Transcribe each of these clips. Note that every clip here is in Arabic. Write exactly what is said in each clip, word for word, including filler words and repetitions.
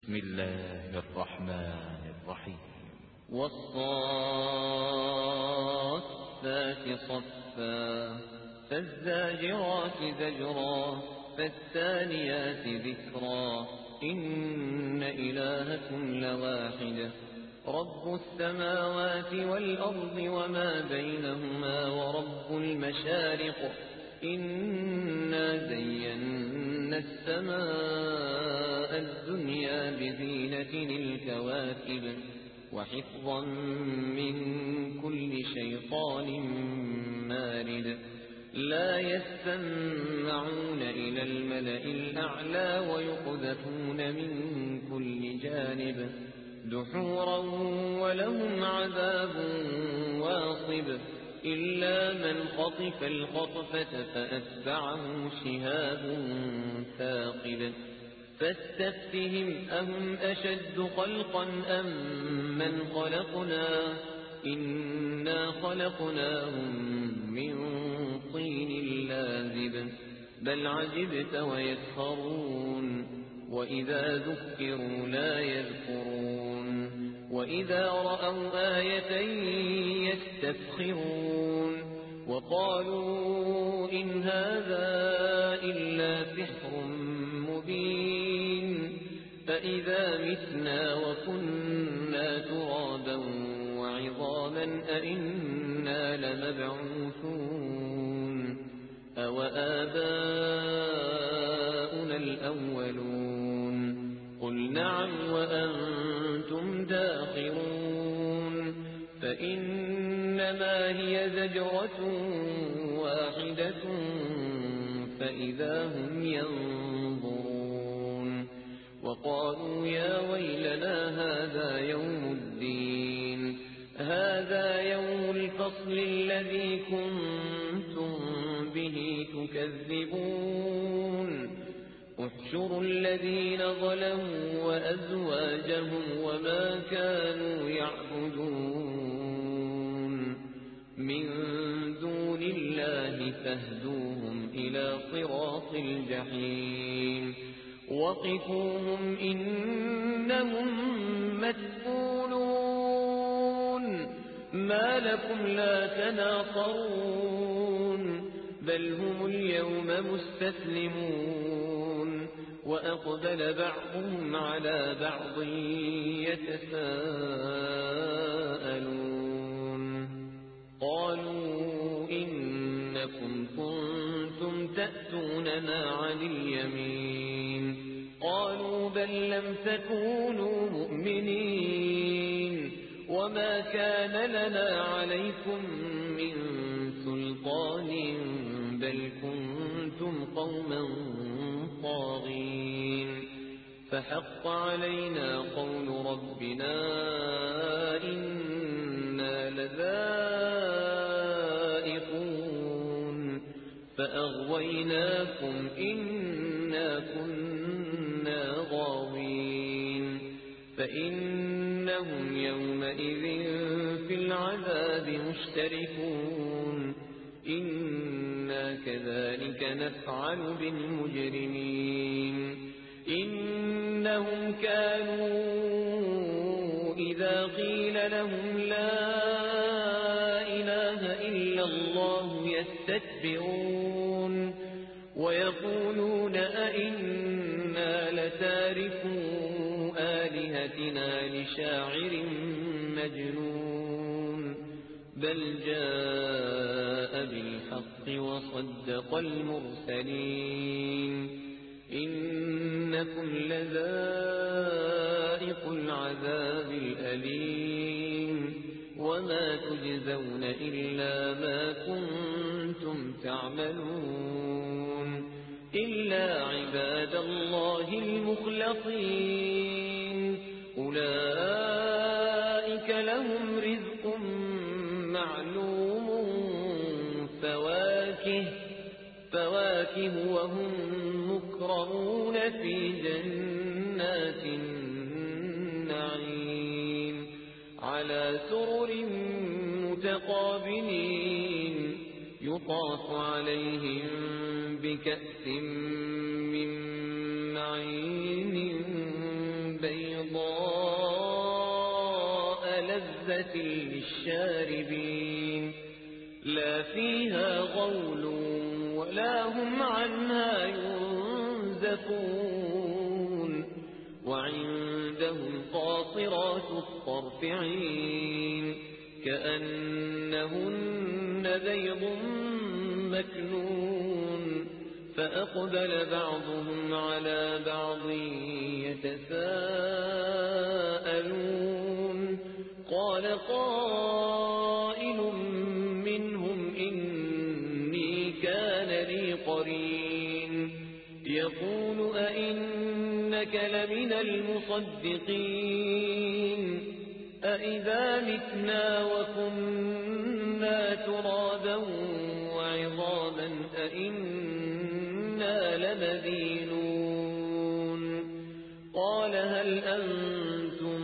بسم الله الرحمن الرحيم. والصافات صفا فالزاجرات زجرا فالتاليات ذكرا إن إلهكم لواحد رب السماوات والأرض وما بينهما ورب المشارق إنا زينا السماء الدنيا بزينة الكواكب وحفظا من كل شيطان مارد لا يستمعون إلى الملأ الأعلى ويقذفون من كل جانب دحورا ولهم عذاب واصب إلا من خطف الخطفة فأتبعه شهاب ثاقب فاستفتهم أهم أشد خلقا أم من خلقنا إنا خلقناهم من طين لازب بل عجبت ويسخرون وإذا ذكروا لا يذكرون وإذا رأوا آية يستسخرون وقالوا إن هذا إلا سحر مبين فإذا متنا وكنا ترابا وعظاما أئنا لمبعوثون أو آباؤنا الأولون قل نعم وأنتم داخرون فإنما هي زجرة واحدة فإذا هم ينظرون وقالوا يا ويلنا هذا يوم الدين هذا يوم الفصل الذي كنتم به تكذبون احشروا الذين ظلموا وأزواجهم وما كانوا يعبدون من دون الله فاهدوهم إلى صراط الجحيم وقفوهم إنهم مسؤولون ما لكم لا تناصرون بل هم اليوم مستسلمون وأقبل بعضهم على بعض يتساءلون قالوا إنكم كنتم تأتوننا عن اليمين قالوا بل لم تكونوا مؤمنين وما كان لنا عليكم من سلطان بل كنتم قوما طاغين فحق علينا قول ربنا إنا لذائقون فأغويناكم إنا كنا غاوين فإنهم يومئذ في العذاب مشتركون إنا كذلك نفعل بالمجرمين إنهم كانوا إذا قيل لهم لا إله إلا الله يستكبرون ويقولون أئنا لتاركو آلهتنا لشاعر مجنون بل جاء بالحق وصدق المرسلين إنكم لذائق العذاب الأليم وما تجزون إلا ما كنتم تعملون إلا عباد الله المخلصين أولئك لهم رزق معلوم فواكه فواكه وهم مكرمون في جنات النعيم على سرر متقابلين يطاف عليهم بكأس من معين بين لذة للشاربين لا فيها غول ولا هم عنها ينزفون وعندهم قاصرات الطرف عين كأنهن بيض مكنون فأقبل بعضهم على بعض يتساءلون قال قائل منهم إني كان لي قرين يقول أئنك لمن المصدقين أئذا متنا وكنا ترابا وعظاما أئنا لمدينون قال هل أنتم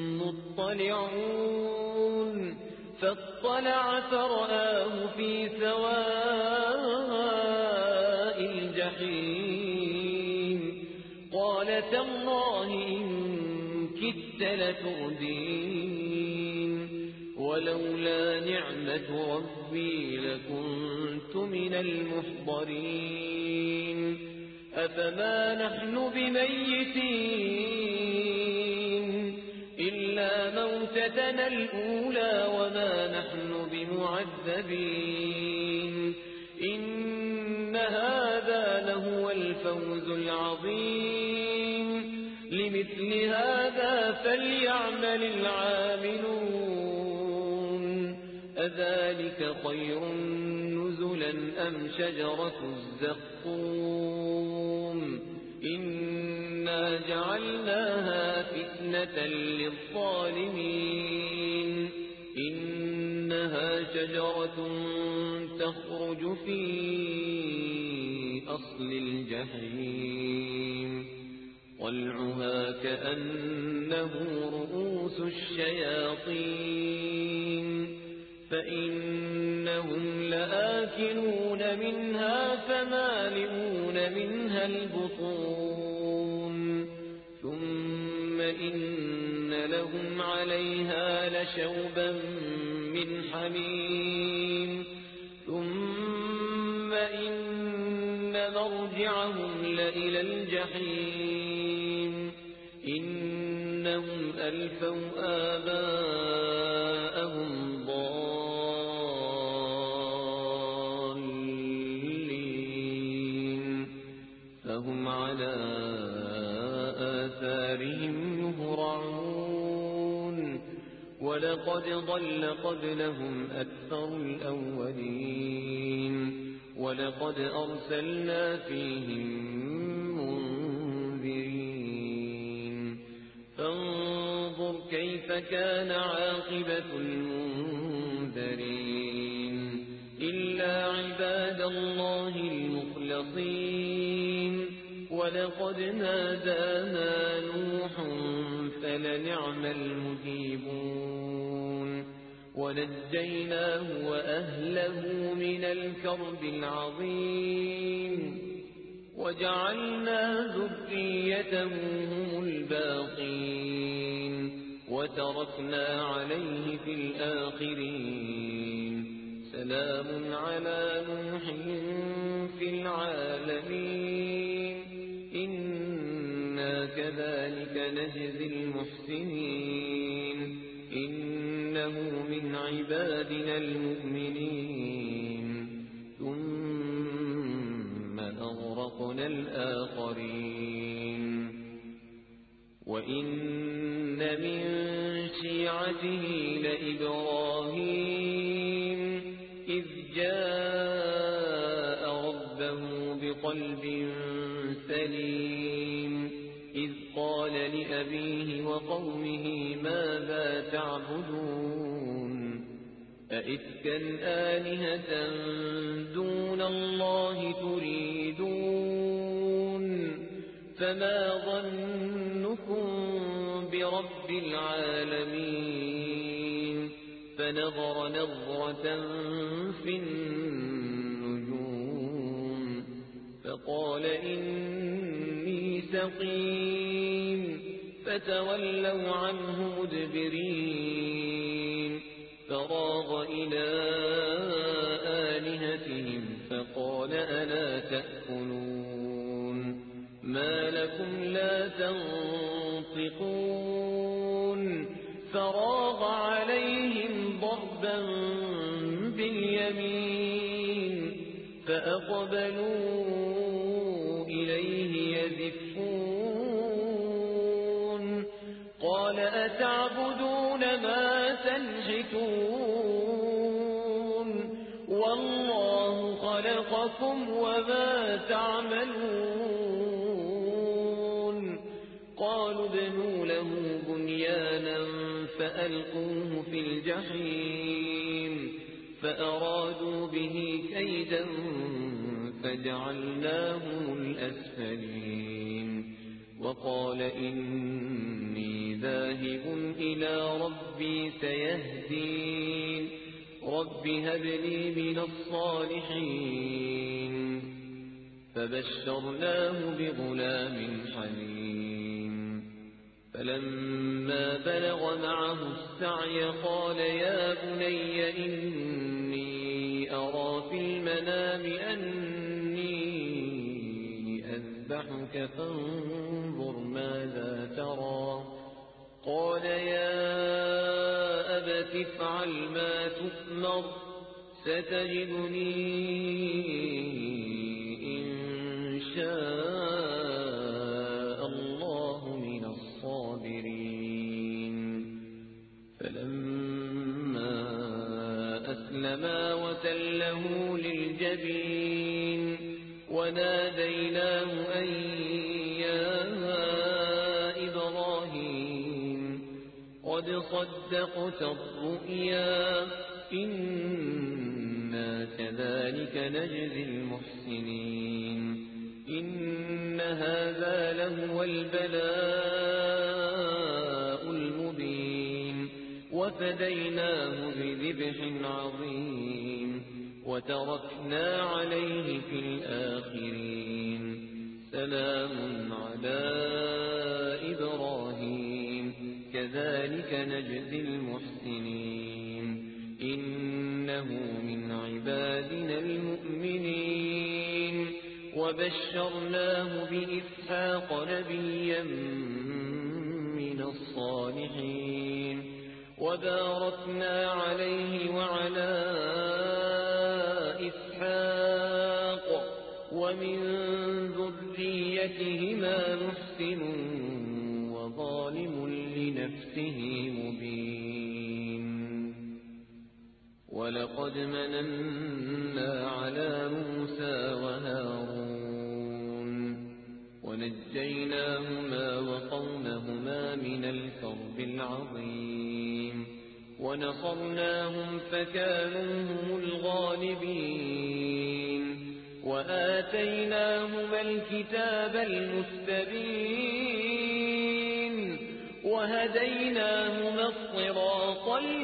مطلعون فاطلع فرآه في سواء الجحيم قال تالله إن كدت لتردين ولولا نعمة ربي لكنت من المحضرين أفما نحن بميتين إلا موتتنا الأولى وما نحن بمعذبين إن هذا لهو الفوز العظيم لمثل هذا فليعمل العاملون أذلك خير نزلا أم شجرة الزقوم إنا جعلناها فتنة للظالمين إنها شجرة تخرج في أصل الجحيم طلعها كأنه رؤوس الشياطين فإنهم لآكلون منها فمالئون منها البطون ثم إن لهم عليها لشوبا من حميم ثم إن مرجعهم لإلى الجحيم إنهم ألفوا آباءهم ضالين فهم على آثارهم يهرعون ولقد ضل قبلهم أكثر الأولين ولقد أرسلنا فيهم منذرين فانظر كيف كان عاقبة المنذرين إلا عباد الله المخلصين ولقد نادانا نوح فلنعم المجيبون ونجيناه وأهله من الكرب العظيم وجعلنا ذريته هم الباقين وتركنا عليه في الآخرين سلام على نوح في العالمين إنا كذلك نجزي المحسنين إنه من عبادنا المؤمنين ثم أغرقنا الآخرين وإن من شيعته لإبراهيم إذ جاء ربه بقلب سليم إذ قال لأبيه وقومه ماذا تعبدون أئفكا آلهة دون الله تريدون فما ظنكم برب العالمين فنظر نظرة في النجوم فقال إني سقيم فتولوا عنه مدبرين فراغ إلى آلهتهم فقال ألا تأكلون ما لكم لا تنطقون فراغ عليهم ضربا باليمين فأقبلوا إليه يزفون قال أتعبدون ما تنحتون والله خلقكم وما تعملون قالوا ابنوا له بنيانا فألقوه في الجحيم فأرادوا به كيدا فجعلناهم الأسفلين وقال إني ذاهب إلى ربي سيهدين رب هب لي من الصالحين فبشرناه بغلام حليم فلما بلغ معه السعي قال يا بني إني أرى في المنام أني أذبحك فانظر ماذا ترى قال يا أبت افعل ما تؤمر ستجدني إن شاء الله من الصابرين فلما أسلما وتله للجبين وناديناه أن يا إبراهيم قد صدقت الرؤيا إنا كذلك نجزي المحسنين إن هذا لهو البلاء المبين وفديناه بذبح عظيم وتركنا عليه في الآخرين سلام على إبراهيم كذلك نجزي المحسنين إنه من عبادنا المؤمنين وبشرناه بإسحاق نبيا من الصالحين وباركنا عليه وعلى إسحاق ومن ذريتهما محسن وظالم لنفسه مبين ولقد مننا على موسى وهارون ونجيناهما وقومهما من الكرب العظيم ونصرناهم فكانوا هم الغالبين وآتيناهما الكتاب المستبين وهديناهما الصراط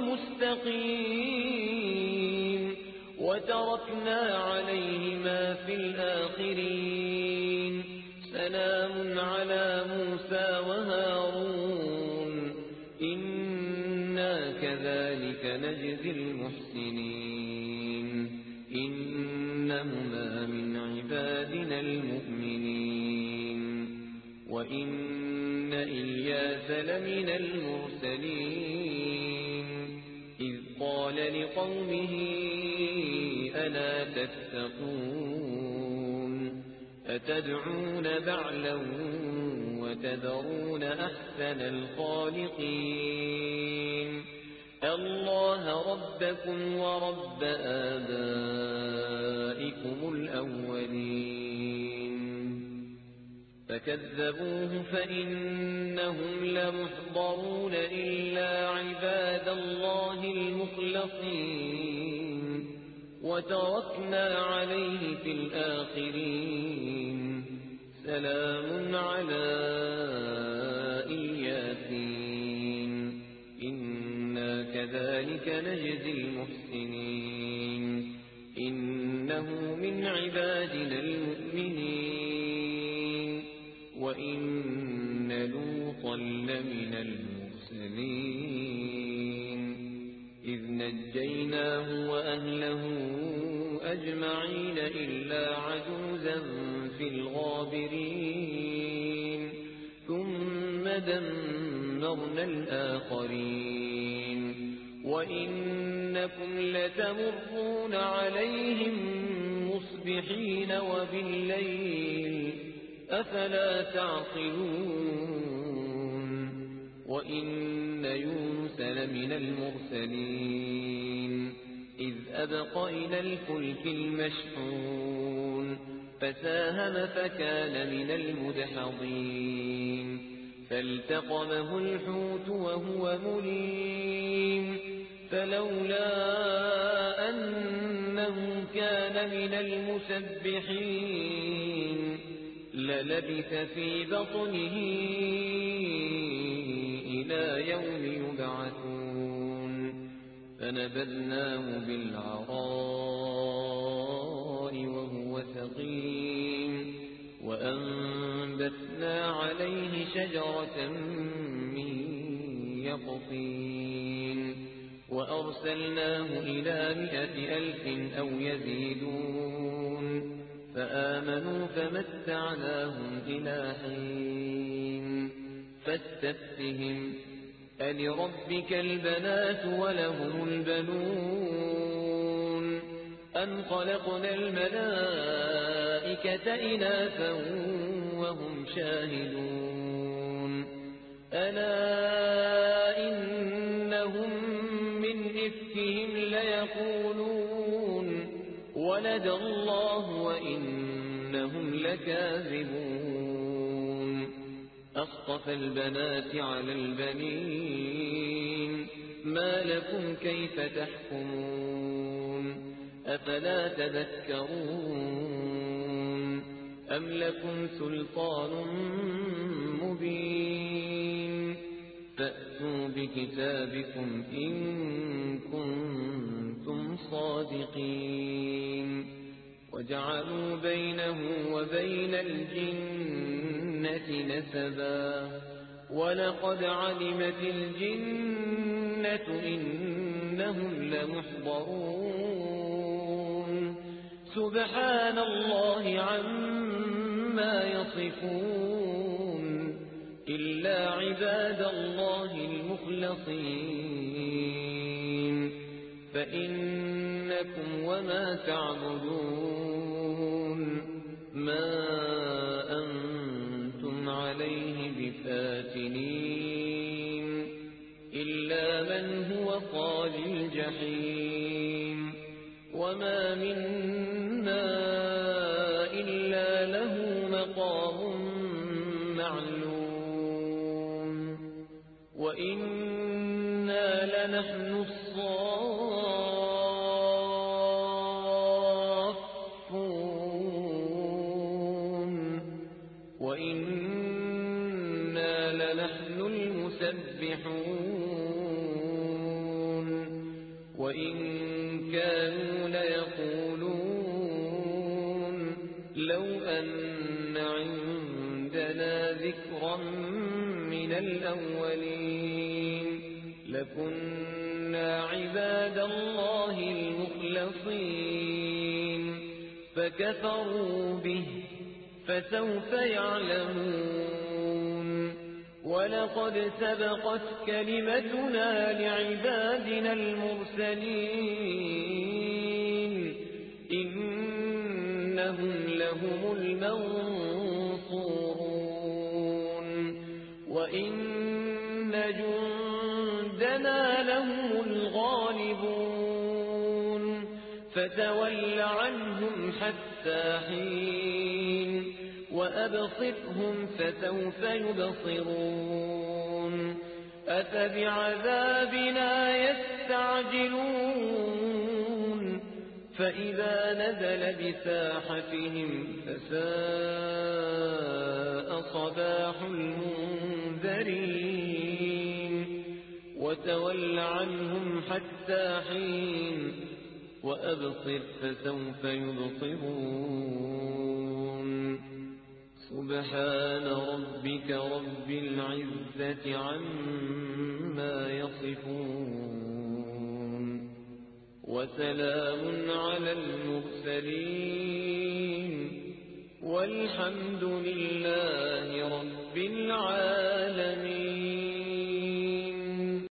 المستقيم وتركنا عليهما في الآخرين سلام على موسى وهارون إنا كذلك نجزي المحسنين إنهما من عبادنا المؤمنين وإن إلياس لمن المرسلين إذ قال لقومه ألا تتقون أتدعون بعلا وتذرون أحسن الخالقين الله ربكم ورب آبائكم الأولين فكذبوه فإنهم لمحضرون إلا عباد الله المخلصين وتركنا عليه في الآخرين سلام على الياسين إنا كذلك نجزي المحسنين إنه من عبادنا المؤمنين وإن لوطا لمن المرسلين إذ نجيناه وأهله أجمعين إلا عجوزا في الغابرين ثم دمرنا الآخرين وإنكم لتمرون عليهم مصبحين وبالليل أفلا تعقلون وإن يونس لمن المرسلين إذ أبق إلى الفلك المشحون فساهم فكان من المدحضين فالتقمه الحوت وهو مليم فلولا أنه كان من المسبحين للبث في بطنه إلى يوم يبعثون فنبذناه بالعراء وهو سقيم وأنبتنا عليه شجرة من يقطين وأرسلناه إلى مئة ألف أو يزيدون فآمنوا فمتعناهم إلى حين فاستفتهم ألربك البنات ولهم البنون أم خلقنا الملائكة إناثا وهم شاهدون ألا إنهم من إفكهم ليقولون ولد الله وإنهم لكاذبون أصطفى البنات على البنين ما لكم كيف تحكمون أفلا تذكرون أم لكم سلطان مبين فأتوا بكتابكم إن كنتم صادقين وجعلوا بينه وبين الجنة نسبا ولقد علمت الجنة إنهم لمحضرون سبحان الله عما يصفون إلا عباد الله المخلصين فإنكم وما تعبدون ما أنتم عليه بفاتنين إلا من هو صال الجحيم وما منا إلا له مقام معلوم وإنا لنحن الصافون وإنا لنحن المسبحون وإن كانوا ليقولون لو أن عندنا ذكرا من الأولين لكنا عباد الله المخلصين فكفروا به فسوف يعلمون ولقد سبقت كلمتنا لعبادنا المرسلين إنهم لهم المنصورون وإن جندنا لهم الغالبون فتول عنهم حتى حين وأبصرهم فسوف يبصرون أفبعذابنا يستعجلون فإذا نزل بساحتهم فساء صباح المنذرين وتول عنهم حتى حين وأبصر فسوف يبصرون سبحان ربك رب العزة العزة عما يصفون وسلام على المرسلين والحمد لله